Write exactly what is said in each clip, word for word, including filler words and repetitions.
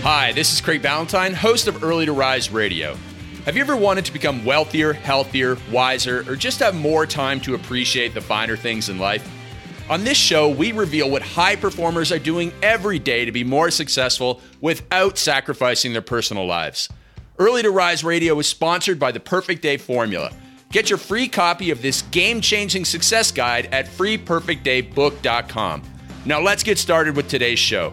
Hi, this is Craig Ballantyne, host of Early to Rise Radio. Have you ever wanted to become wealthier, healthier, wiser, or just have more time to appreciate the finer things in life? On this show, we reveal what high performers are doing every day to be more successful without sacrificing their personal lives. Early to Rise Radio is sponsored by the Perfect Day Formula. Get your free copy of this game-changing success guide at free perfect day book dot com. Now let's get started with today's show.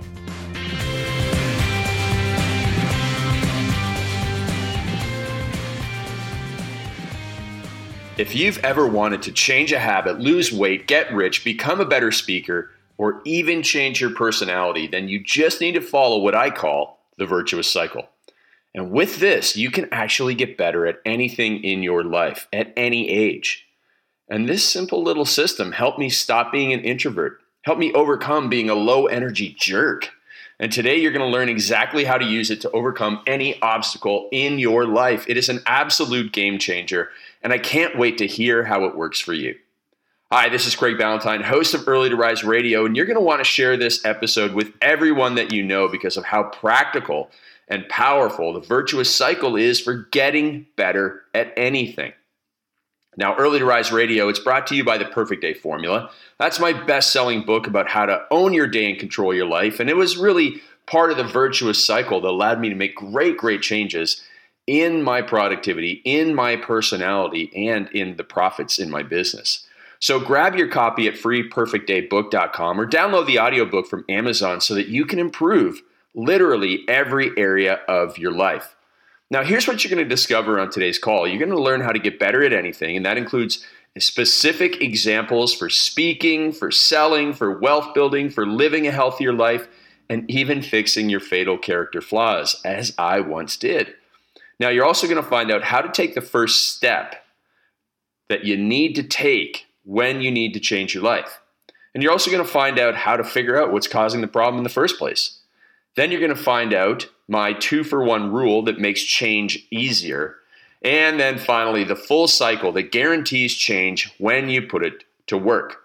If you've ever wanted to change a habit, lose weight, get rich, become a better speaker, or even change your personality, then you just need to follow what I call the virtuous cycle. And with this, you can actually get better at anything in your life, at any age. And this simple little system helped me stop being an introvert, helped me overcome being a low-energy jerk. And today you're going to learn exactly how to use it to overcome any obstacle in your life. It is an absolute game changer, and I can't wait to hear how it works for you. Hi, this is Craig Ballantyne, host of Early to Rise Radio, and you're going to want to share this episode with everyone that you know because of how practical and powerful the virtuous cycle is for getting better at anything. Now, Early to Rise Radio, it's brought to you by the Perfect Day Formula. That's my best-selling book about how to own your day and control your life, and it was really part of the virtuous cycle that allowed me to make great, great changes in my productivity, in my personality, and in the profits in my business. So grab your copy at free perfect day book dot com or download the audiobook from Amazon so that you can improve literally every area of your life. Now, here's what you're going to discover on today's call. You're going to learn how to get better at anything, and that includes specific examples for speaking, for selling, for wealth building, for living a healthier life, and even fixing your fatal character flaws, as I once did. Now, you're also going to find out how to take the first step that you need to take when you need to change your life. And you're also going to find out how to figure out what's causing the problem in the first place. Then you're going to find out my two-for-one rule that makes change easier. And then finally, the full cycle that guarantees change when you put it to work.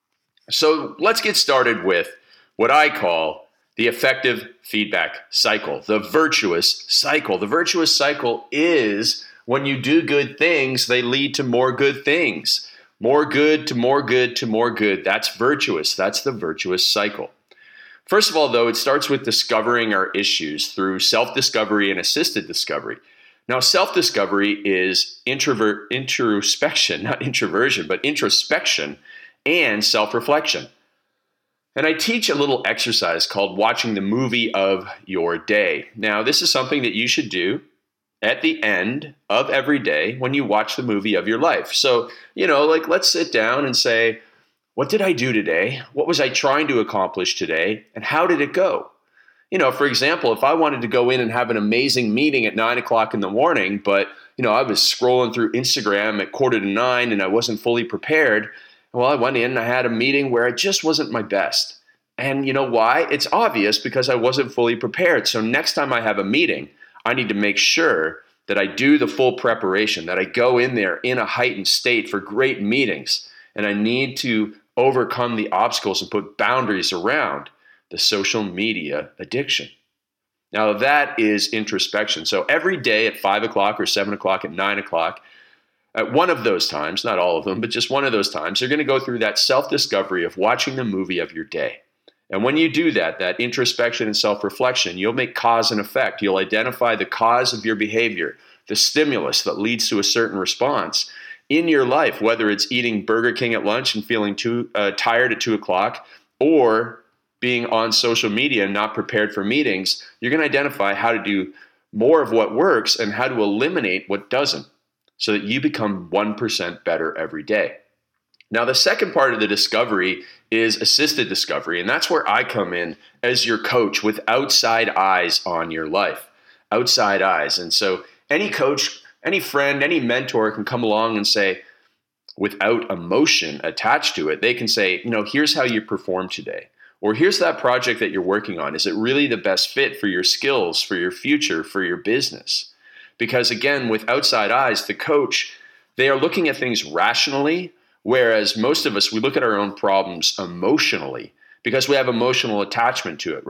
So let's get started with what I call the effective feedback cycle, the virtuous cycle. The virtuous cycle is when you do good things, they lead to more good things. More good to more good to more good. That's virtuous. That's the virtuous cycle. First of all, though, it starts with discovering our issues through self-discovery and assisted discovery. Now, self-discovery is introvert introspection, not introversion, but introspection and self-reflection. And I teach a little exercise called watching the movie of your day. Now, this is something that you should do at the end of every day when you watch the movie of your life. So, you know, like let's sit down and say, what did I do today? What was I trying to accomplish today? And how did it go? You know, for example, if I wanted to go in and have an amazing meeting at nine o'clock in the morning, but, you know, I was scrolling through Instagram at quarter to nine and I wasn't fully prepared, well, I went in and I had a meeting where it just wasn't my best. And you know why? It's obvious because I wasn't fully prepared. So next time I have a meeting, I need to make sure that I do the full preparation, that I go in there in a heightened state for great meetings. And I need to overcome the obstacles and put boundaries around the social media addiction. Now that is introspection. So every day at five o'clock or seven o'clock at nine o'clock, at one of those times, not all of them, but just one of those times, you're going to go through that self-discovery of watching the movie of your day. And when you do that, that introspection and self-reflection, you'll make cause and effect. You'll identify the cause of your behavior, the stimulus that leads to a certain response in your life, whether it's eating Burger King at lunch and feeling too uh, tired at two o'clock or being on social media and not prepared for meetings. You're going to identify how to do more of what works and how to eliminate what doesn't so that you become one percent better every day. Now, the second part of the discovery is assisted discovery, and that's where I come in as your coach with outside eyes on your life, outside eyes. And so any coach, any friend, any mentor can come along and say, without emotion attached to it, they can say, you know, here's how you perform today. Or here's that project that you're working on. Is it really the best fit for your skills, for your future, for your business? Because again, with outside eyes, the coach, they are looking at things rationally, whereas most of us, we look at our own problems emotionally because we have emotional attachment to it, right?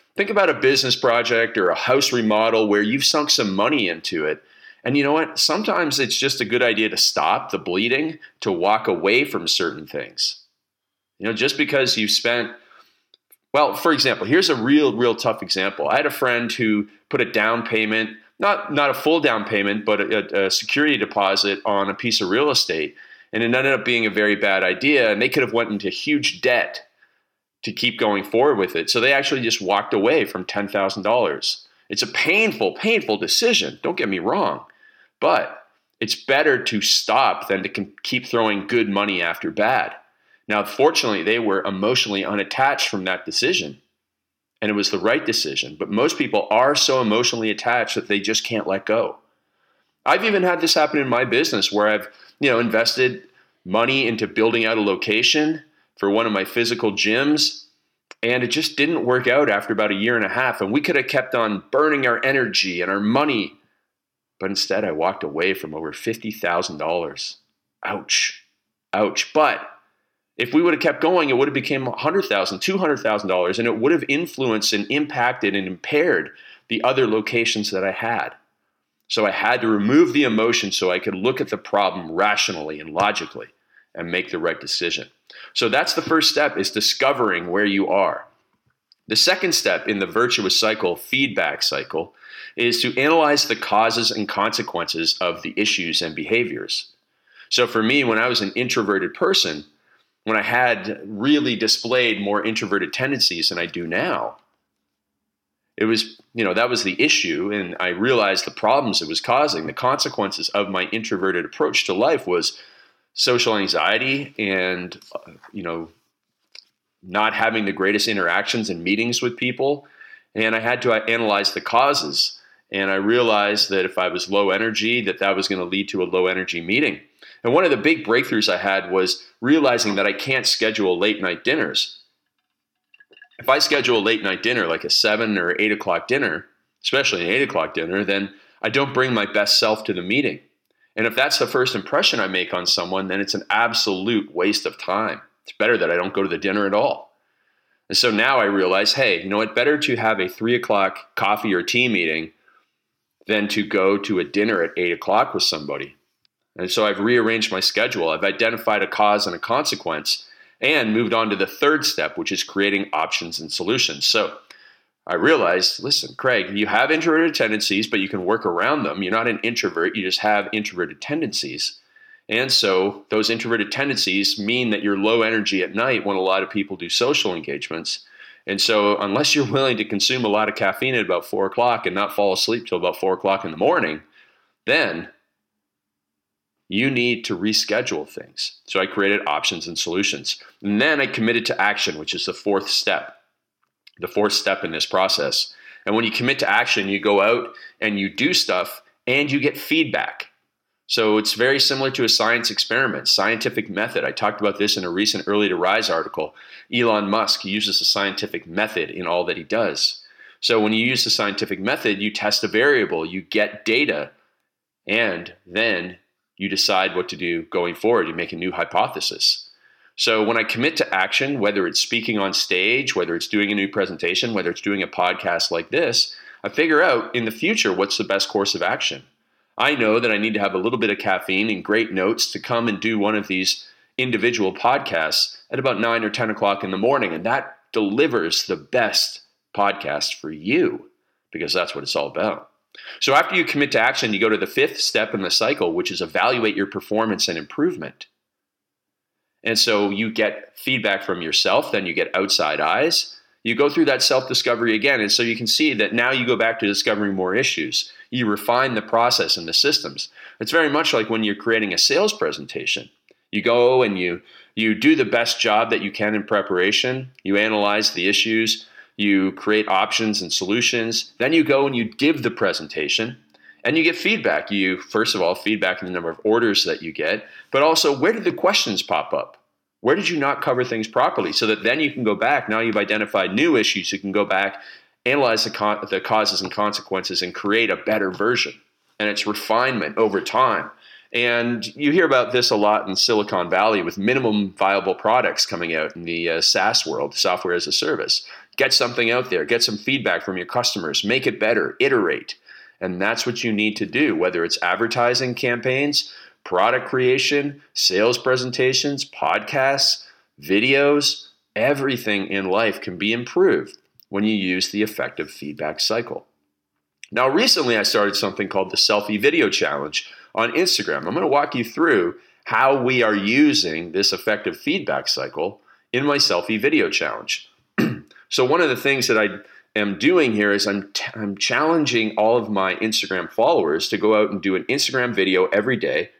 Think about a business project or a house remodel where you've sunk some money into it. And you know what? Sometimes it's just a good idea to stop the bleeding, to walk away from certain things. You know, just because you've spent, well, for example, here's a real, real tough example. I had a friend who put a down payment, not, not a full down payment, but a, a security deposit on a piece of real estate. And it ended up being a very bad idea. And they could have went into huge debt to keep going forward with it. So they actually just walked away from ten thousand dollars. It's a painful, painful decision. Don't get me wrong. But it's better to stop than to keep throwing good money after bad. Now, fortunately, they were emotionally unattached from that decision. And it was the right decision. But most people are so emotionally attached that they just can't let go. I've even had this happen in my business where I've, you know, invested money into building out a location for one of my physical gyms. And it just didn't work out after about a year and a half. And we could have kept on burning our energy and our money. But instead, I walked away from over fifty thousand dollars. Ouch. Ouch. But if we would have kept going, it would have become one hundred thousand dollars, two hundred thousand dollars, and it would have influenced and impacted and impaired the other locations that I had. So I had to remove the emotion so I could look at the problem rationally and logically and make the right decision. So that's the first step, is discovering where you are. The second step in the virtuous cycle, feedback cycle, is to analyze the causes and consequences of the issues and behaviors. So for me, when I was an introverted person, when I had really displayed more introverted tendencies than I do now, it was, you know, that was the issue. And I realized the problems it was causing. The consequences of my introverted approach to life was social anxiety and, uh, you know, not having the greatest interactions and meetings with people. And I had to analyze the causes. And I realized that if I was low energy, that that was going to lead to a low energy meeting. And one of the big breakthroughs I had was realizing that I can't schedule late night dinners. If I schedule a late night dinner, like a seven or eight o'clock dinner, especially an eight o'clock dinner, then I don't bring my best self to the meeting. And if that's the first impression I make on someone, then it's an absolute waste of time. It's better that I don't go to the dinner at all. And so now I realize, hey, you know what? Better to have a three o'clock coffee or tea meeting than to go to a dinner at eight o'clock with somebody. And so I've rearranged my schedule. I've identified a cause and a consequence and moved on to the third step, which is creating options and solutions. So I realized, listen, Craig, you have introverted tendencies, but you can work around them. You're not an introvert. You just have introverted tendencies. And so those introverted tendencies mean that you're low energy at night when a lot of people do social engagements. And so unless you're willing to consume a lot of caffeine at about four o'clock and not fall asleep till about four o'clock in the morning, then you need to reschedule things. So I created options and solutions. And then I committed to action, which is the fourth step, the fourth step in this process. And when you commit to action, you go out and you do stuff and you get feedback. So it's very similar to a science experiment, scientific method. I talked about this in a recent Early to Rise article. Elon Musk uses a scientific method in all that he does. So when you use the scientific method, you test a variable, you get data, and then you decide what to do going forward. You make a new hypothesis. So when I commit to action, whether it's speaking on stage, whether it's doing a new presentation, whether it's doing a podcast like this, I figure out in the future what's the best course of action. I know that I need to have a little bit of caffeine and great notes to come and do one of these individual podcasts at about nine or ten o'clock in the morning. And that delivers the best podcast for you, because that's what it's all about. So after you commit to action, you go to the fifth step in the cycle, which is evaluate your performance and improvement. And so you get feedback from yourself, then you get outside eyes. You go through that self-discovery again. And so you can see that now you go back to discovering more issues. You refine the process and the systems. It's very much like when you're creating a sales presentation. You go and you, you do the best job that you can in preparation. You analyze the issues. You create options and solutions. Then you go and you give the presentation and you get feedback. You, first of all, feedback in the number of orders that you get, but also where did the questions pop up? Where did you not cover things properly? So that then you can go back. Now you've identified new issues. You can go back, analyze the, con- the causes and consequences, and create a better version. And it's refinement over time. And you hear about this a lot in Silicon Valley with minimum viable products coming out in the uh, SaaS world, software as a service. Get something out there, get some feedback from your customers, make it better, iterate. And that's what you need to do, whether it's advertising campaigns, product creation, sales presentations, podcasts, videos. Everything in life can be improved when you use the effective feedback cycle. Now, recently I started something called the Selfie Video Challenge on Instagram. I'm going to walk you through how we are using this effective feedback cycle in my Selfie Video Challenge. So one of the things that I am doing here is I'm, t- I'm challenging all of my Instagram followers to go out and do an Instagram video every day.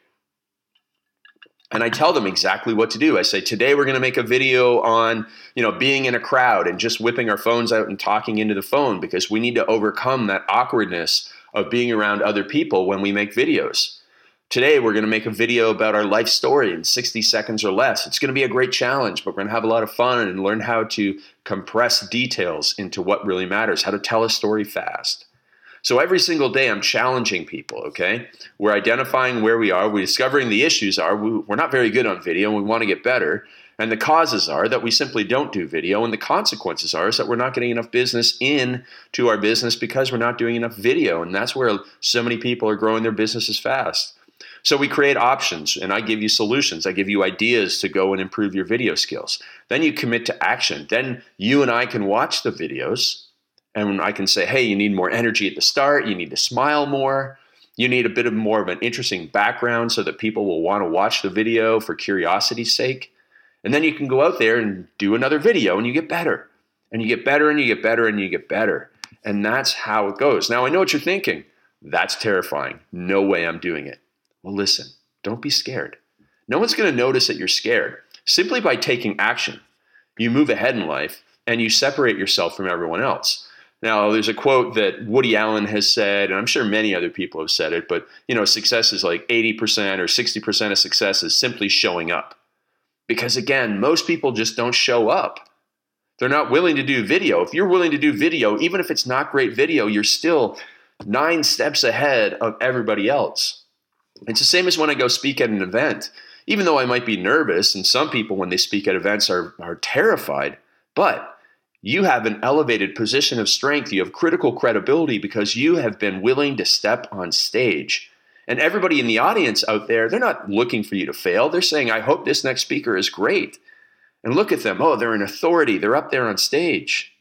And I tell them exactly what to do. I say, today we're going to make a video on, you know, being in a crowd and just whipping our phones out and talking into the phone, because we need to overcome that awkwardness of being around other people when we make videos. Today we're going to make a video about our life story in sixty seconds or less. It's going to be a great challenge, but we're going to have a lot of fun and learn how to compress details into what really matters, how to tell a story fast. So every single day I'm challenging people, okay? We're identifying where we are. We're discovering the issues are. We're not very good on video and we want to get better. And the causes are that we simply don't do video. And the consequences are is that we're not getting enough business in to our business because we're not doing enough video. And that's where so many people are growing their businesses fast. So we create options and I give you solutions. I give you ideas to go and improve your video skills. Then you commit to action. Then you and I can watch the videos. And I can say, hey, you need more energy at the start. You need to smile more. You need a bit of more of an interesting background so that people will want to watch the video for curiosity's sake. And then you can go out there and do another video and you get better. And you get better and you get better and you get better. And that's how it goes. Now, I know what you're thinking. That's terrifying. No way I'm doing it. Well, listen, don't be scared. No one's going to notice that you're scared. Simply by taking action, you move ahead in life and you separate yourself from everyone else. Now, there's a quote that Woody Allen has said, and I'm sure many other people have said it, but, you know, success is like eighty percent or sixty percent of success is simply showing up. Because, again, most people just don't show up. They're not willing to do video. If you're willing to do video, even if it's not great video, you're still nine steps ahead of everybody else. It's the same as when I go speak at an event. Even though I might be nervous, and some people when they speak at events are, are terrified, but you have an elevated position of strength. You have critical credibility because you have been willing to step on stage. And everybody in the audience out there, they're not looking for you to fail. They're saying, I hope this next speaker is great. And look at them. Oh, they're an authority. They're up there on stage.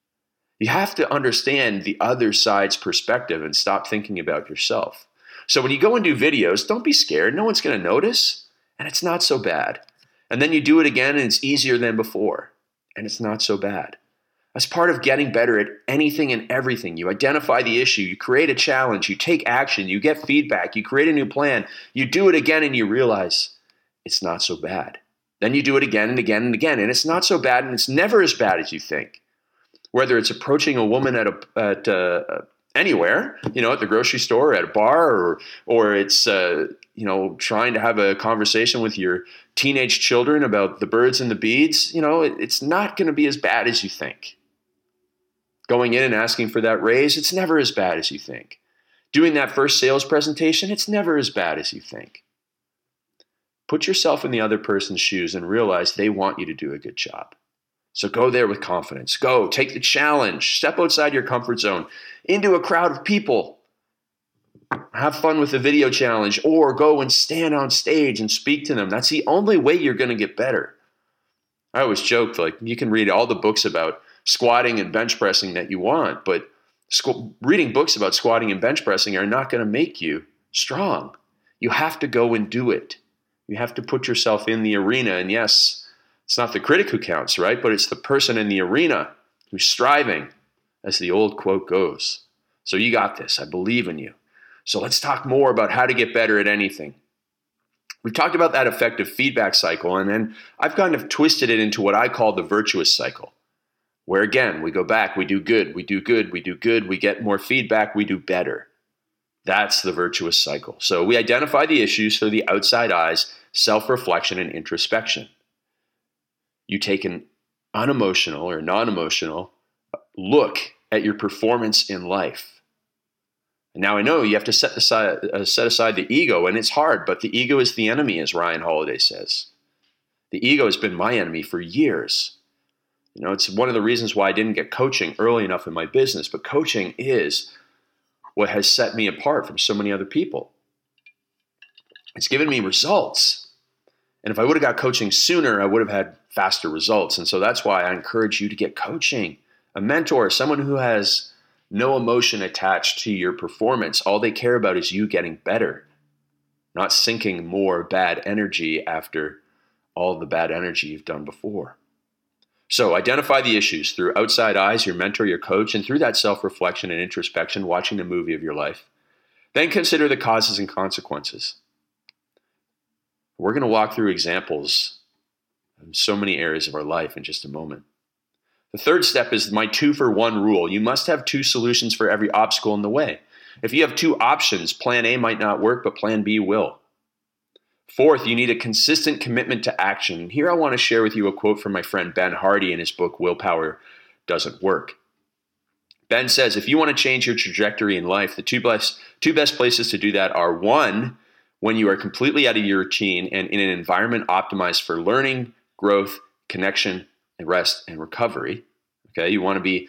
You have to understand the other side's perspective and stop thinking about yourself. So when you go and do videos, don't be scared. No one's going to notice. And it's not so bad. And then you do it again and it's easier than before. And it's not so bad. As part of getting better at anything and everything, you identify the issue, you create a challenge, you take action, you get feedback, you create a new plan, you do it again and you realize it's not so bad. Then you do it again and again and again, and it's not so bad and it's never as bad as you think. Whether it's approaching a woman at a at uh, anywhere, you know, at the grocery store, at a bar, or or it's uh, you know, trying to have a conversation with your teenage children about the birds and the bees, you know, it, it's not going to be as bad as you think. Going in and asking for that raise, it's never as bad as you think. Doing that first sales presentation, it's never as bad as you think. Put yourself in the other person's shoes and realize they want you to do a good job. So go there with confidence. Go, take the challenge. Step outside your comfort zone into a crowd of people. Have fun with the video challenge or go and stand on stage and speak to them. That's the only way you're going to get better. I always joked, like, you can read all the books about squatting and bench pressing that you want, but squ- reading books about squatting and bench pressing are not going to make you strong. You have to go and do it. You have to put yourself in the arena. And yes, it's not the critic who counts, right? But it's the person in the arena who's striving, as the old quote goes. So you got this. I believe in you. So let's talk more about how to get better at anything. We've talked about that effective feedback cycle, and then I've kind of twisted it into what I call the virtuous cycle. Where again, we go back, we do good, we do good, we do good, we get more feedback, we do better. That's the virtuous cycle. So we identify the issues through the outside eyes, self-reflection, and introspection. You take an unemotional or non-emotional look at your performance in life. And now I know you have to set aside, uh, set aside the ego, and it's hard, but the ego is the enemy, as Ryan Holiday says. The ego has been my enemy for years. You know, it's one of the reasons why I didn't get coaching early enough in my business, but coaching is what has set me apart from so many other people. It's given me results. And if I would have got coaching sooner, I would have had faster results. And so that's why I encourage you to get coaching, a mentor, someone who has no emotion attached to your performance. All they care about is you getting better, not sinking more bad energy after all the bad energy you've done before. So identify the issues through outside eyes, your mentor, your coach, and through that self-reflection and introspection, watching the movie of your life. Then consider the causes and consequences. We're going to walk through examples in so many areas of our life in just a moment. The third step is my two for one rule. You must have two solutions for every obstacle in the way. If you have two options, plan A might not work, but plan B will. Fourth, you need a consistent commitment to action. And here I want to share with you a quote from my friend Ben Hardy in his book, Willpower Doesn't Work. Ben says, if you want to change your trajectory in life, the two best, two best places to do that are one, when you are completely out of your routine and in an environment optimized for learning, growth, connection, and rest and recovery. Okay, you want to be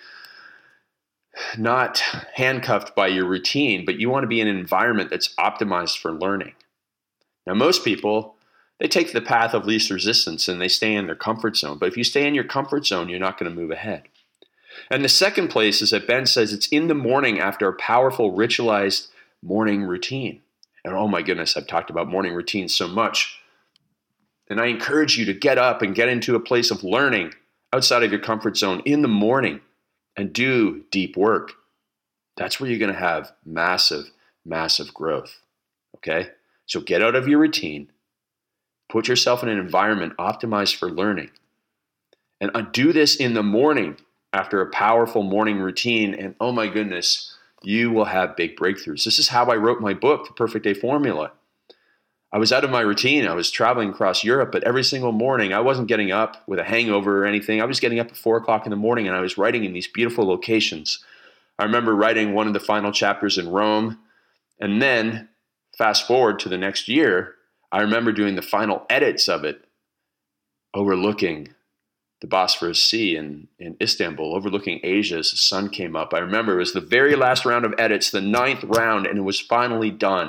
not handcuffed by your routine, but you want to be in an environment that's optimized for learning. Now, most people, they take the path of least resistance and they stay in their comfort zone. But if you stay in your comfort zone, you're not going to move ahead. And the second place is that Ben says it's in the morning after a powerful ritualized morning routine. And oh my goodness, I've talked about morning routines so much. And I encourage you to get up and get into a place of learning outside of your comfort zone in the morning and do deep work. That's where you're going to have massive, massive growth. Okay? So get out of your routine, put yourself in an environment optimized for learning, and do this in the morning after a powerful morning routine. And oh my goodness, you will have big breakthroughs. This is how I wrote my book, The Perfect Day Formula. I was out of my routine. I was traveling across Europe, but every single morning I wasn't getting up with a hangover or anything. I was getting up at four o'clock in the morning and I was writing in these beautiful locations. I remember writing one of the final chapters in Rome, and then fast forward to the next year, I remember doing the final edits of it, overlooking the Bosphorus Sea in, in Istanbul, overlooking Asia as the sun came up. I remember it was the very last round of edits, the ninth round, and it was finally done.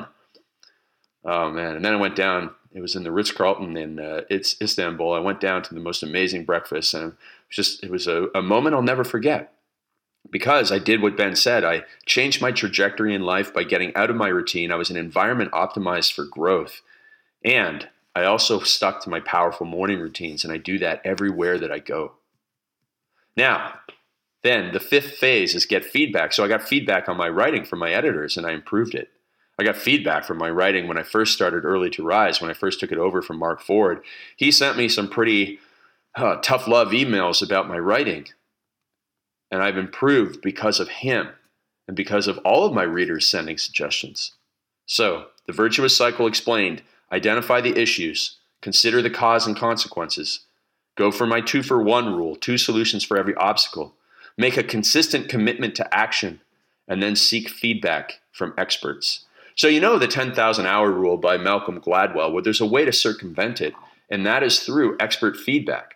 Oh man, and then I went down, it was in the Ritz-Carlton in uh, it's Istanbul. I went down to the most amazing breakfast, and it was just, it was a, a moment I'll never forget. Because I did what Ben said, I changed my trajectory in life by getting out of my routine. I was in an environment optimized for growth. And I also stuck to my powerful morning routines, and I do that everywhere that I go. Now, then the fifth phase is get feedback. So I got feedback on my writing from my editors, and I improved it. I got feedback from my writing when I first started Early to Rise, when I first took it over from Mark Ford. He sent me some pretty uh, tough love emails about my writing. And I've improved because of him and because of all of my readers sending suggestions. So, the virtuous cycle explained. Identify the issues. Consider the cause and consequences. Go for my two for one rule, two solutions for every obstacle. Make a consistent commitment to action, and then seek feedback from experts. So you know the ten thousand hour rule by Malcolm Gladwell, where there's a way to circumvent it, and that is through expert feedback.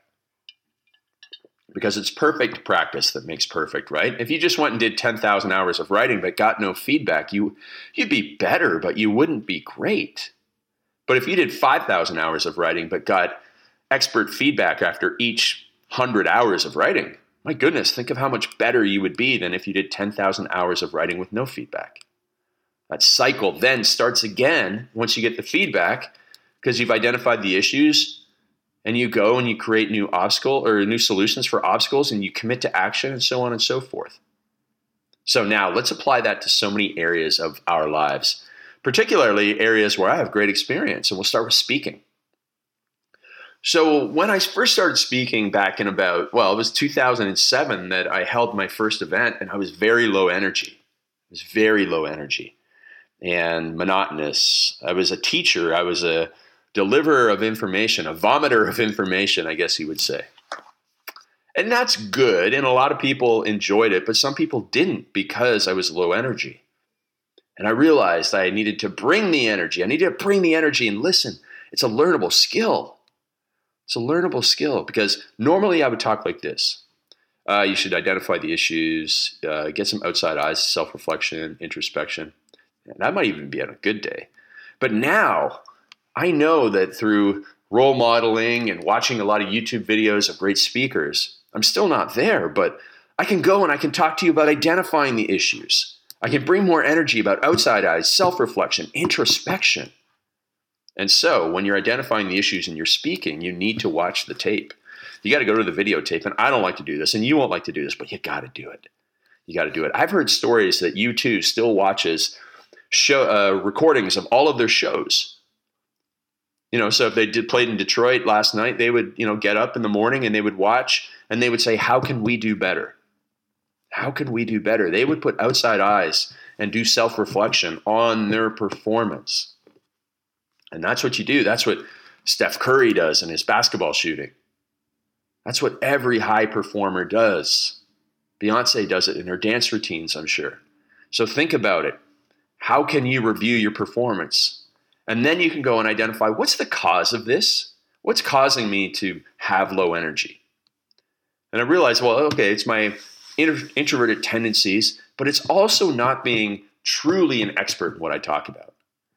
Because it's perfect practice that makes perfect, right? If you just went and did ten thousand hours of writing but got no feedback, you, you'd be better, but you wouldn't be great. But if you did five thousand hours of writing but got expert feedback after each one hundred hours of writing, my goodness, think of how much better you would be than if you did ten thousand hours of writing with no feedback. That cycle then starts again once you get the feedback, because you've identified the issues, and you go and you create new obstacle or new solutions for obstacles, and you commit to action, and so on and so forth. So now let's apply that to so many areas of our lives, particularly areas where I have great experience. And we'll start with speaking. So when I first started speaking back in about, well, it was two thousand seven that I held my first event, and I was very low energy. It was very low energy and monotonous. I was a teacher. I was a deliverer of information, a vomiter of information, I guess you would say. And that's good, and a lot of people enjoyed it, but some people didn't because I was low energy. And I realized I needed to bring the energy. I needed to bring the energy and listen. It's a learnable skill. It's a learnable skill because normally I would talk like this. Uh, you should identify the issues, uh, get some outside eyes, self-reflection, introspection. And that might even be on a good day. But now I know that through role modeling and watching a lot of YouTube videos of great speakers, I'm still not there, but I can go and I can talk to you about identifying the issues. I can bring more energy about outside eyes, self-reflection, introspection. And so when you're identifying the issues and you're speaking, you need to watch the tape. You got to go to the videotape. And I don't like to do this, and you won't like to do this, but you got to do it. You got to do it. I've heard stories that U two still watches show uh, recordings of all of their shows. You know, so if they did played in Detroit last night, they would, you know, get up in the morning and they would watch and they would say, how can we do better? How can we do better? They would put outside eyes and do self-reflection on their performance. And that's what you do. That's what Steph Curry does in his basketball shooting. That's what every high performer does. Beyonce does it in her dance routines, I'm sure. So think about it. How can you review your performance? And then you can go and identify, what's the cause of this? What's causing me to have low energy? And I realized, well, okay, it's my inter- introverted tendencies, but it's also not being truly an expert in what I talk about.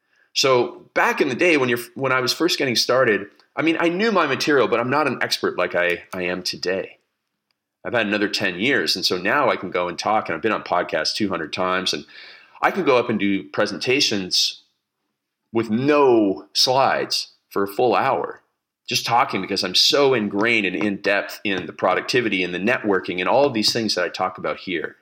So back in the day when you're when I was first getting started, I mean, I knew my material, but I'm not an expert like I, I am today. I've had another ten years, and so now I can go and talk, and I've been on podcasts two hundred times, and I can go up and do presentations with no slides for a full hour, just talking because I'm so ingrained and in depth in the productivity and the networking and all of these things that I talk about here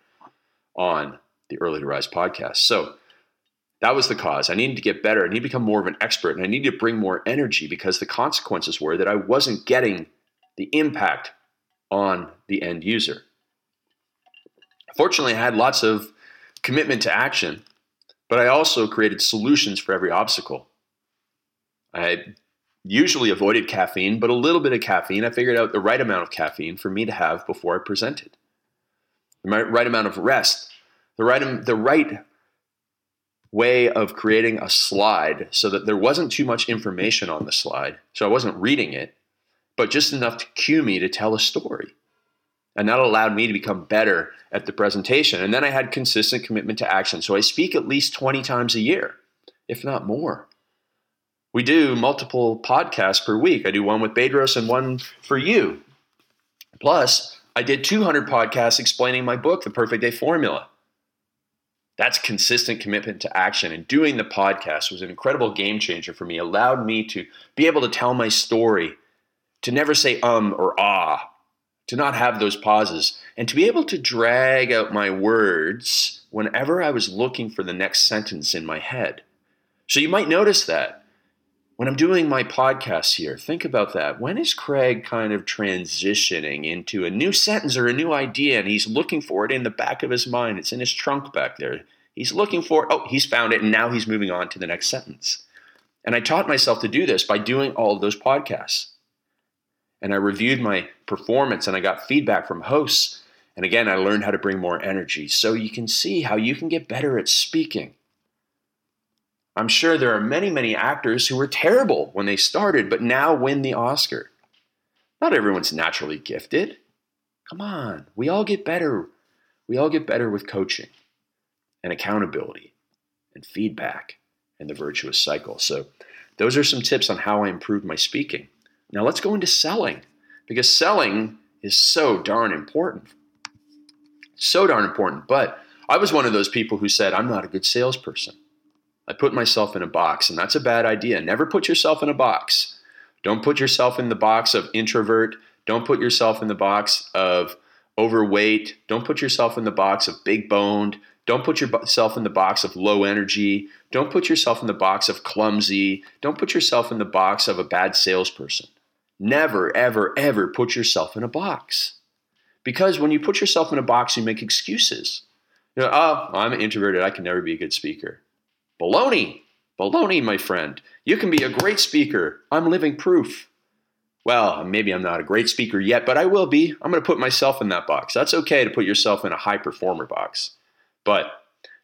on the Early to Rise podcast. So that was the cause. I needed to get better. I needed to become more of an expert, and I needed to bring more energy because the consequences were that I wasn't getting the impact on the end user. Fortunately, I had lots of commitment to action, but I also created solutions for every obstacle. I usually avoided caffeine, but a little bit of caffeine. I figured out the right amount of caffeine for me to have before I presented. The right amount of rest, the right, the right way of creating a slide so that there wasn't too much information on the slide. So I wasn't reading it, but just enough to cue me to tell a story. And that allowed me to become better at the presentation. And then I had consistent commitment to action. So I speak at least twenty times a year, if not more. We do multiple podcasts per week. I do one with Bedros and one for you. Plus, I did two hundred podcasts explaining my book, The Perfect Day Formula. That's consistent commitment to action. And doing the podcast was an incredible game changer for me. It allowed me to be able to tell my story, to never say um or ah, to not have those pauses, and to be able to drag out my words whenever I was looking for the next sentence in my head. So you might notice that when I'm doing my podcasts here, think about that. When is Craig kind of transitioning into a new sentence or a new idea, and he's looking for it in the back of his mind? It's in his trunk back there. He's looking for it. Oh, he's found it, and now he's moving on to the next sentence. And I taught myself to do this by doing all of those podcasts. And I reviewed my performance, and I got feedback from hosts. And again, I learned how to bring more energy. So you can see how you can get better at speaking. I'm sure there are many, many actors who were terrible when they started, but now win the Oscar. Not everyone's naturally gifted. Come on, we all get better. We all get better with coaching and accountability and feedback and the virtuous cycle. So those are some tips on how I improved my speaking. Now let's go into selling, because selling is so darn important. So darn important. But I was one of those people who said, I'm not a good salesperson. I put myself in a box, and that's a bad idea. Never put yourself in a box. Don't put yourself in the box of introvert. Don't put yourself in the box of overweight. Don't put yourself in the box of big boned. Don't put yourself in the box of low energy. Don't put yourself in the box of clumsy. Don't put yourself in the box of a bad salesperson. Never, ever, ever put yourself in a box. Because when you put yourself in a box, you make excuses. You know, oh, I'm introverted. I can never be a good speaker. Baloney. Baloney, my friend. You can be a great speaker. I'm living proof. Well, maybe I'm not a great speaker yet, but I will be. I'm going to put myself in that box. That's okay to put yourself in a high performer box. But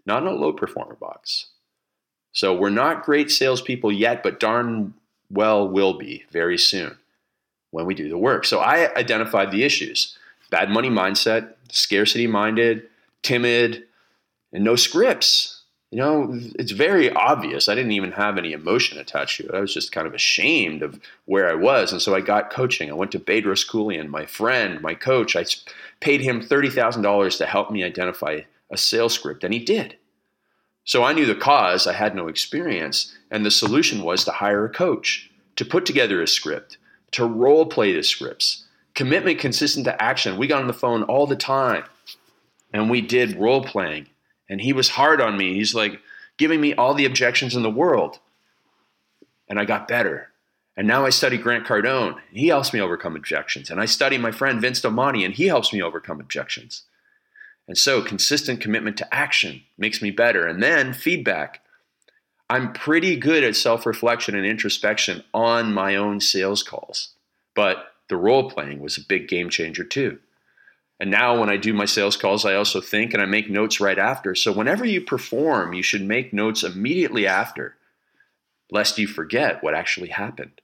not in a low performer box. So we're not great salespeople yet, but darn well will be very soon when we do the work. So I identified the issues: bad money mindset, scarcity minded, timid, and no scripts. You know, it's very obvious. I didn't even have any emotion attached to it. I was just kind of ashamed of where I was. And so I got coaching. I went to Bedros Keuilian, my friend, my coach. I paid him thirty thousand dollars to help me identify a sales script, and he did. So I knew the cause. I had no experience. And the solution was to hire a coach, to put together a script, to role play the scripts. Commitment consistent to action. We got on the phone all the time, and we did role playing. And he was hard on me. He's like giving me all the objections in the world. And I got better. And now I study Grant Cardone. He helps me overcome objections. And I study my friend Vince Domani, and he helps me overcome objections. And so consistent commitment to action makes me better. And then feedback. I'm pretty good at self-reflection and introspection on my own sales calls. But the role playing was a big game changer too. And now when I do my sales calls, I also think and I make notes right after. So whenever you perform, you should make notes immediately after, lest you forget what actually happened.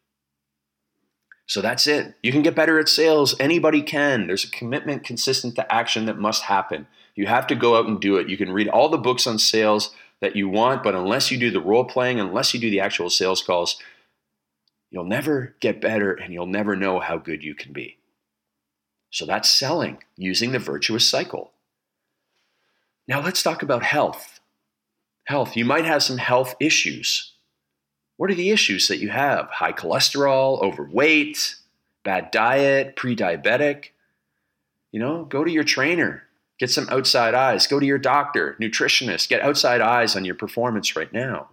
So that's it. You can get better at sales. Anybody can. There's a commitment consistent to action that must happen. You have to go out and do it. You can read all the books on sales that you want, but unless you do the role playing, unless you do the actual sales calls, you'll never get better and you'll never know how good you can be. So that's selling using the virtuous cycle. Now let's talk about health. Health. You might have some health issues. What are the issues that you have? High cholesterol, overweight, bad diet, pre-diabetic. You know, go to your trainer. Get some outside eyes. Go to your doctor, nutritionist. Get outside eyes on your performance right now.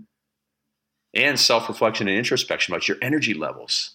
And self-reflection and introspection about your energy levels.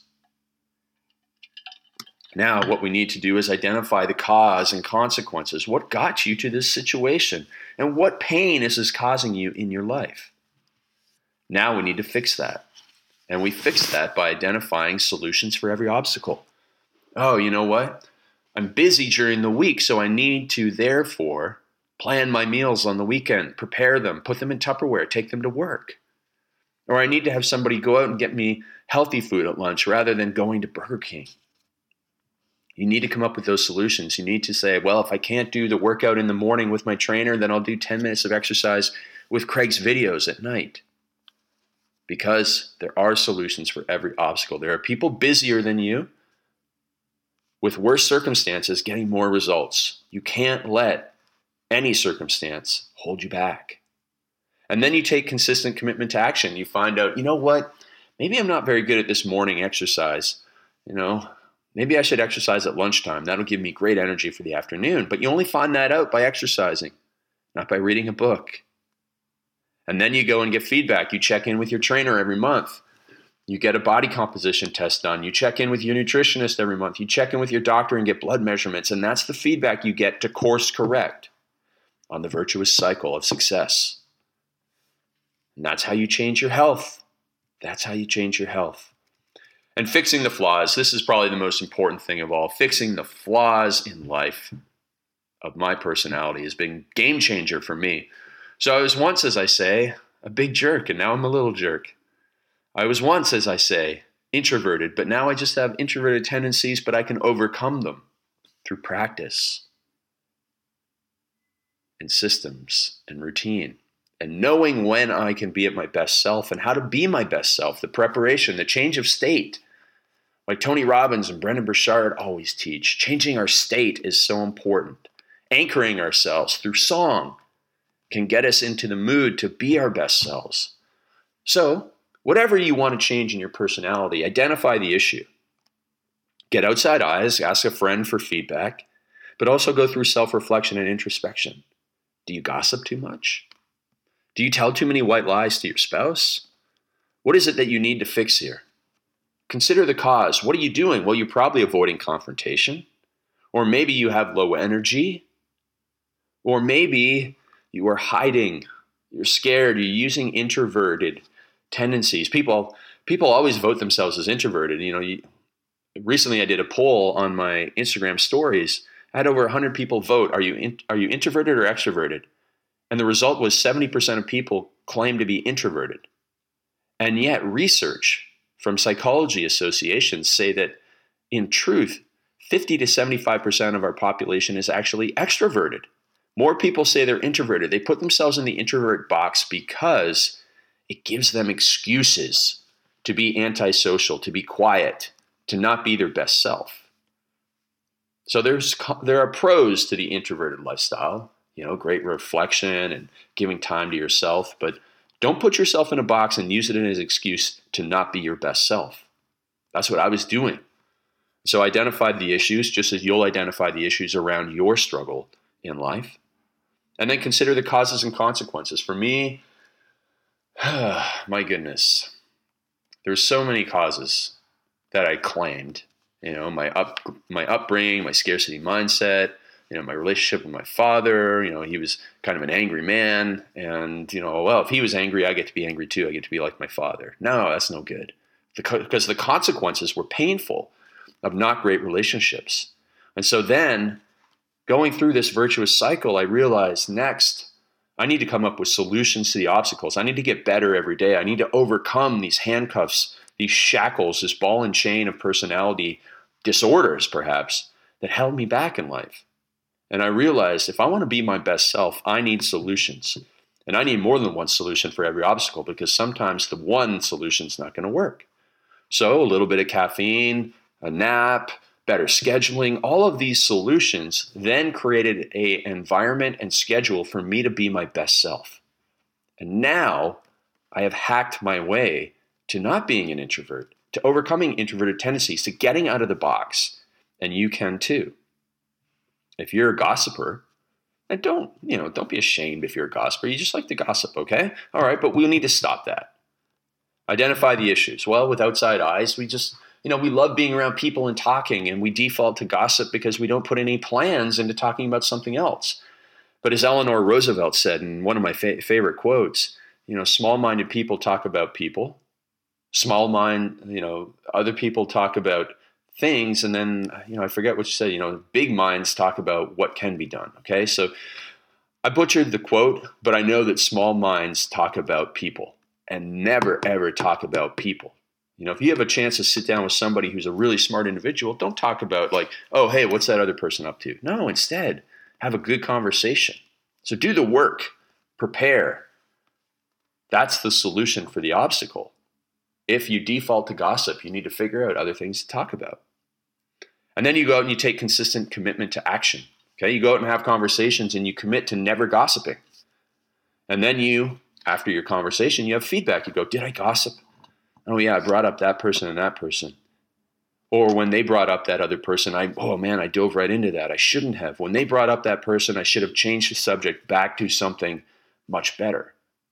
Now, what we need to do is identify the cause and consequences. What got you to this situation? And what pain is this causing you in your life? Now we need to fix that. And we fix that by identifying solutions for every obstacle. Oh, you know what? I'm busy during the week, so I need to, therefore, plan my meals on the weekend, prepare them, put them in Tupperware, take them to work. Or I need to have somebody go out and get me healthy food at lunch rather than going to Burger King. You need to come up with those solutions. You need to say, well, if I can't do the workout in the morning with my trainer, then I'll do ten minutes of exercise with Craig's videos at night. Because there are solutions for every obstacle. There are people busier than you with worse circumstances getting more results. You can't let any circumstance hold you back. And then you take consistent commitment to action. You find out, you know what? Maybe I'm not very good at this morning exercise. You know, maybe I should exercise at lunchtime. That'll give me great energy for the afternoon. But you only find that out by exercising, not by reading a book. And then you go and get feedback. You check in with your trainer every month. You get a body composition test done. You check in with your nutritionist every month. You check in with your doctor and get blood measurements. And that's the feedback you get to course correct on the virtuous cycle of success. And that's how you change your health. That's how you change your health. And fixing the flaws. This is probably the most important thing of all. Fixing the flaws in life of my personality has been a game changer for me. So I was once, as I say, a big jerk, and now I'm a little jerk. I was once, as I say, introverted, but now I just have introverted tendencies, but I can overcome them through practice and systems and routine and knowing when I can be at my best self and how to be my best self, the preparation, the change of state. Like Tony Robbins and Brendon Burchard always teach, changing our state is so important. Anchoring ourselves through song can get us into the mood to be our best selves. So, whatever you want to change in your personality, identify the issue. Get outside eyes, ask a friend for feedback, but also go through self-reflection and introspection. Do you gossip too much? Do you tell too many white lies to your spouse? What is it that you need to fix here? Consider the cause. What are you doing? Well, you're probably avoiding confrontation. Or maybe you have low energy. Or maybe you are hiding. You're scared. You're using introverted tendencies. People people always vote themselves as introverted. You know, you, recently I did a poll on my Instagram stories. I had over one hundred people vote. Are you in, are you introverted or extroverted? And the result was seventy percent of people claim to be introverted. And yet research from psychology associations say that in truth, fifty to seventy-five percent of our population is actually extroverted. More people say they're introverted. They put themselves in the introvert box because it gives them excuses to be antisocial, to be quiet, to not be their best self. So there's there are pros to the introverted lifestyle, you know, great reflection and giving time to yourself, but don't put yourself in a box and use it as an excuse to not be your best self. That's what I was doing. So I identified the issues, just as you'll identify the issues around your struggle in life. And then consider the causes and consequences. For me, my goodness, there's so many causes that I claimed. You know, my up my upbringing, my scarcity mindset, you know, my relationship with my father. You know, he was kind of an angry man. And, you know, well, if he was angry, I get to be angry too. I get to be like my father. No, that's no good. Because the consequences were painful of not great relationships. And so then, going through this virtuous cycle, I realized next, I need to come up with solutions to the obstacles. I need to get better every day. I need to overcome these handcuffs, these shackles, this ball and chain of personality disorders, perhaps, that held me back in life. And I realized if I want to be my best self, I need solutions. And I need more than one solution for every obstacle, because sometimes the one solution is not going to work. So a little bit of caffeine, a nap, better scheduling, all of these solutions then created an environment and schedule for me to be my best self. And now I have hacked my way to not being an introvert, to overcoming introverted tendencies, to getting out of the box. And you can too. If you're a gossiper, and don't, you know, don't be ashamed if you're a gossiper. You just like to gossip, okay? All right, but we'll need to stop that. Identify the issues. Well, with outside eyes, we just, you know, we love being around people and talking, and we default to gossip because we don't put any plans into talking about something else. But as Eleanor Roosevelt said in one of my fa- favorite quotes, you know, small-minded people talk about people. Small mind, you know, other people talk about things, and then, you know, I forget what you said, you know, big minds talk about what can be done, okay? So I butchered the quote, but I know that small minds talk about people and never, ever talk about people. You know, if you have a chance to sit down with somebody who's a really smart individual, don't talk about like, oh, hey, what's that other person up to? No, instead, have a good conversation. So do the work, prepare. That's the solution for the obstacle. If you default to gossip, you need to figure out other things to talk about. And then you go out and you take consistent commitment to action. Okay, you go out and have conversations and you commit to never gossiping. And then you, after your conversation, you have feedback. You go, did I gossip? Oh yeah, I brought up that person and that person. Or when they brought up that other person, I, oh man, I dove right into that. I shouldn't have. When they brought up that person, I should have changed the subject back to something much better.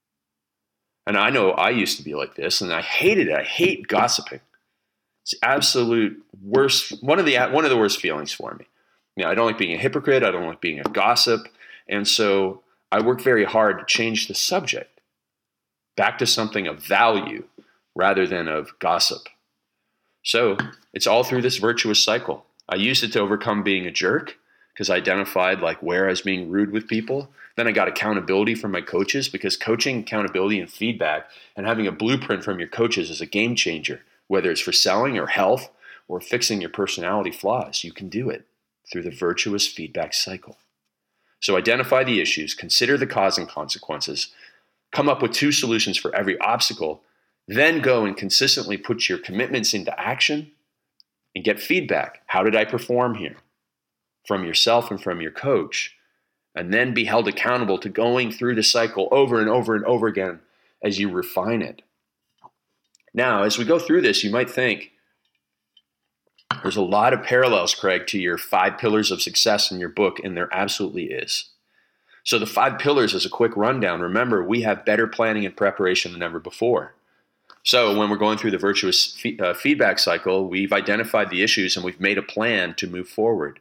And I know I used to be like this, and I hated it. I hate gossiping. It's the absolute worst, one of the one of the worst feelings for me. You know, I don't like being a hypocrite. I don't like being a gossip. And so I work very hard to change the subject back to something of value rather than of gossip. So it's all through this virtuous cycle. I used it to overcome being a jerk because I identified like where I was being rude with people. Then I got accountability from my coaches, because coaching, accountability, and feedback and having a blueprint from your coaches is a game changer, whether it's for selling or health or fixing your personality flaws. You can do it through the virtuous feedback cycle. So identify the issues, consider the cause and consequences, come up with two solutions for every obstacle, then go and consistently put your commitments into action and get feedback. How did I perform here? From yourself and from your coach. And then be held accountable to going through the cycle over and over and over again as you refine it. Now, as we go through this, you might think there's a lot of parallels, Craig, to your five pillars of success in your book, and there absolutely is. So the five pillars is a quick rundown. Remember, we have better planning and preparation than ever before. So when we're going through the virtuous fe- uh, feedback cycle, we've identified the issues and we've made a plan to move forward.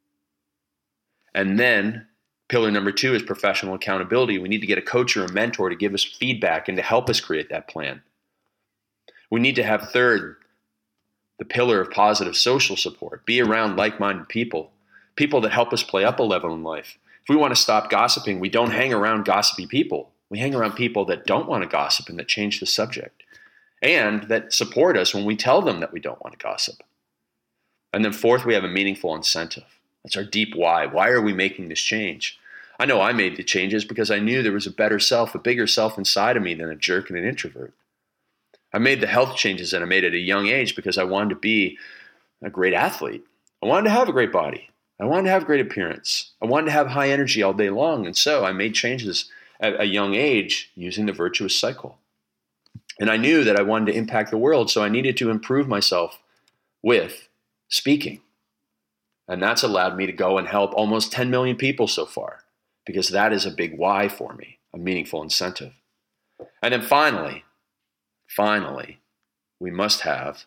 And then pillar number two is professional accountability. We need to get a coach or a mentor to give us feedback and to help us create that plan. We need to have third, the pillar of positive social support. Be around like-minded people, people that help us play up a level in life. If we want to stop gossiping, we don't hang around gossipy people. We hang around people that don't want to gossip and that change the subject, and that support us when we tell them that we don't want to gossip. And then fourth, we have a meaningful incentive. That's our deep why. Why are we making this change? I know I made the changes because I knew there was a better self, a bigger self inside of me than a jerk and an introvert. I made the health changes that I made at a young age because I wanted to be a great athlete. I wanted to have a great body. I wanted to have great appearance. I wanted to have high energy all day long. And so I made changes at a young age using the virtuous cycle. And I knew that I wanted to impact the world, so I needed to improve myself with speaking. And that's allowed me to go and help almost ten million people so far, because that is a big why for me, a meaningful incentive. And then finally, finally, we must have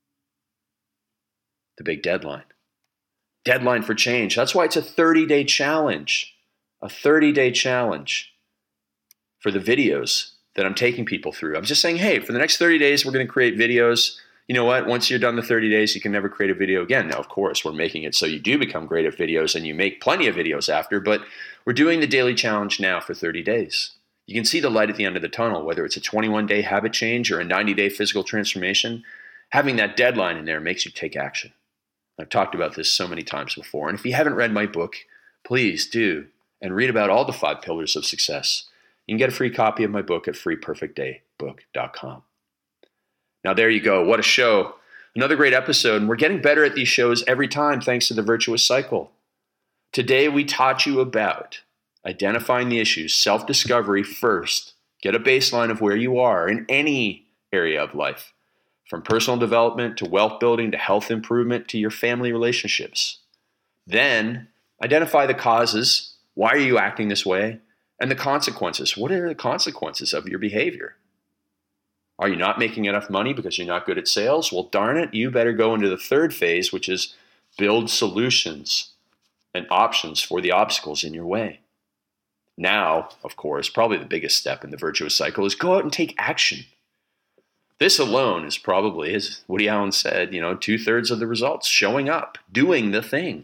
the big deadline. Deadline for change. That's why it's a thirty-day challenge, a thirty-day challenge for the videos that I'm taking people through. I'm just saying, hey, for the next thirty days, we're going to create videos. You know what? Once you're done the thirty days, you can never create a video again. Now, of course, we're making it so you do become great at videos and you make plenty of videos after, but we're doing the daily challenge now for thirty days. You can see the light at the end of the tunnel, whether it's a twenty-one day habit change or a ninety day physical transformation. Having that deadline in there makes you take action. I've talked about this so many times before. And if you haven't read my book, please do, and read about all the five pillars of success. You can get a free copy of my book at free perfect day book dot com. Now, there you go. What a show. Another great episode. And we're getting better at these shows every time thanks to the virtuous cycle. Today, we taught you about identifying the issues, self-discovery first. Get a baseline of where you are in any area of life, from personal development to wealth building to health improvement to your family relationships. Then, identify the causes. Why are you acting this way? And the consequences. What are the consequences of your behavior? Are you not making enough money because you're not good at sales? Well, darn it, you better go into the third phase, which is build solutions and options for the obstacles in your way. Now, of course, probably the biggest step in the virtuous cycle is go out and take action. This alone is probably, as Woody Allen said, you know, two-thirds of the results, showing up, doing the thing.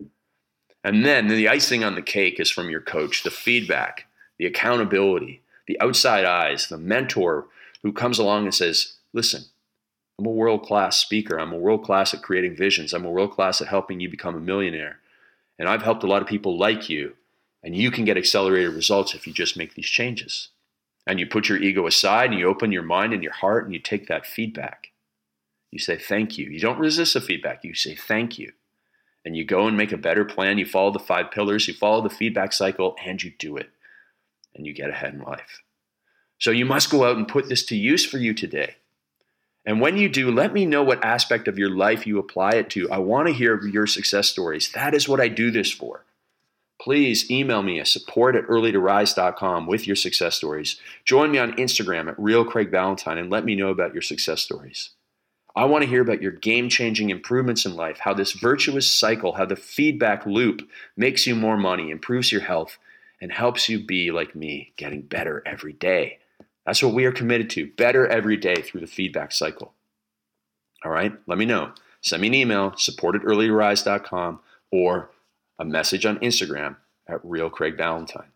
And then the icing on the cake is from your coach, the feedback, the accountability, the outside eyes, the mentor who comes along and says, listen, I'm a world-class speaker. I'm a world-class at creating visions. I'm a world-class at helping you become a millionaire. And I've helped a lot of people like you. And you can get accelerated results if you just make these changes. And you put your ego aside and you open your mind and your heart and you take that feedback. You say thank you. You don't resist the feedback. You say thank you. And you go and make a better plan. You follow the five pillars. You follow the feedback cycle and you do it. And you get ahead in life. So you must go out and put this to use for you today. And when you do, let me know what aspect of your life you apply it to. I want to hear your success stories. That is what I do this for. Please email me at support at early to rise dot com with your success stories. Join me on Instagram at Real Craig Ballantyne and let me know about your success stories. I want to hear about your game-changing improvements in life, how this virtuous cycle, how the feedback loop makes you more money, improves your health, and helps you be like me, getting better every day. That's what we are committed to, better every day through the feedback cycle. All right, let me know. Send me an email, support at early to rise dot com, or a message on Instagram at Real Craig Ballantyne.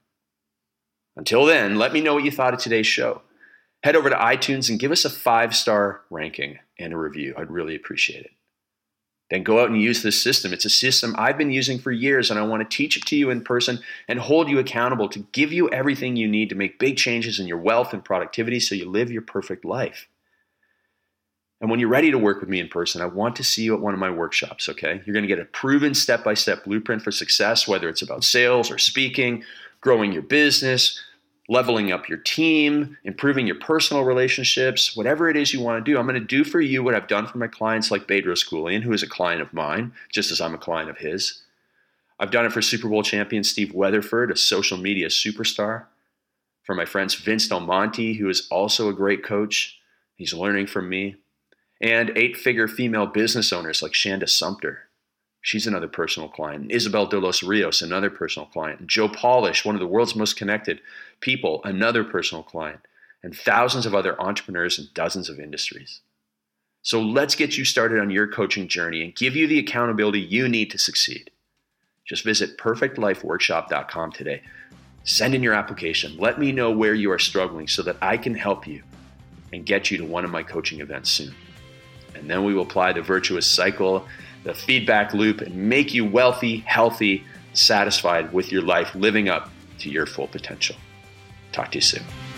Until then, let me know what you thought of today's show. Head over to iTunes and give us a five-star ranking and a review. I'd really appreciate it. Then go out and use this system. It's a system I've been using for years, and I want to teach it to you in person and hold you accountable to give you everything you need to make big changes in your wealth and productivity so you live your perfect life. And when you're ready to work with me in person, I want to see you at one of my workshops, okay? You're going to get a proven step-by-step blueprint for success, whether it's about sales or speaking, growing your business, leveling up your team, improving your personal relationships, whatever it is you want to do. I'm going to do for you what I've done for my clients like Bedros Keuilian, who is a client of mine, just as I'm a client of his. I've done it for Super Bowl champion Steve Weatherford, a social media superstar. For my friends Vince Del Monte, who is also a great coach. He's learning from me. And eight-figure female business owners like Shanda Sumter. She's another personal client. Isabel de los Rios, another personal client. Joe Polish, one of the world's most connected people, another personal client. And thousands of other entrepreneurs in dozens of industries. So let's get you started on your coaching journey and give you the accountability you need to succeed. Just visit perfect life workshop dot com today. Send in your application. Let me know where you are struggling so that I can help you and get you to one of my coaching events soon. And then we will apply the virtuous cycle, the feedback loop, and make you wealthy, healthy, satisfied with your life, living up to your full potential. Talk to you soon.